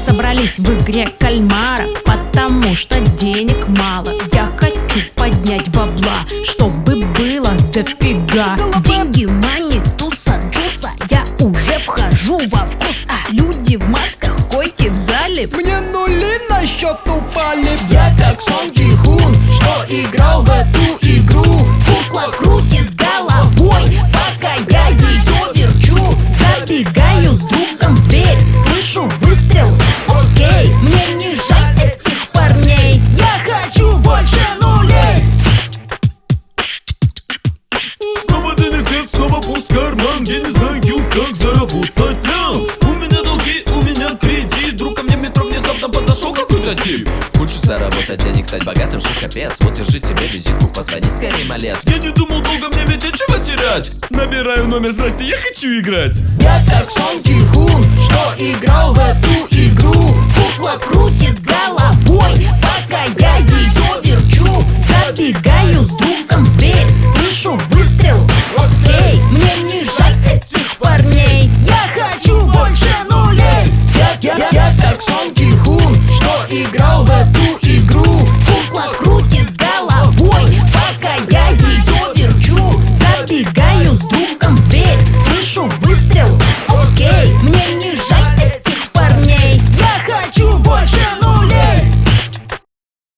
собрались в игре кальмара, потому что денег мало. Я хочу поднять бабла, чтобы было дофига. Деньги, мани, туса, джуса, я уже вхожу во вкус. А люди в масках, койки в зале, мне нули на счет упали. Я как Сон Ги Хун, что играл в эту игру. Кукла крутит головой, пока я ее верчу. забегаю с другом в дверь, слышу выстрел, окей. Мне не жаль этих парней, Я хочу больше нулей. Снова денег нет, снова пуст карман. Я не знаю, как заработать лям. У меня долги, у меня кредит. Друг ко мне в метро внезапно подошел какой-то тип. Хочешь заработать денег, стать богатым, что капец. Вот держи тебе визитку, позвони скорее, малец. Я не думал долго, мне ведь нечего терять. Набираю номер, здрасте, я хочу играть. Я как Сон Ги Хун, что играл в эту игру. Кукла крутит головой, пока я ее верчу. забегаю с другом в дверь, слышу выстрел, окей. Мне не жаль этих парней, Я хочу больше нулей. Я как Сон Ги Хун, что играл в эту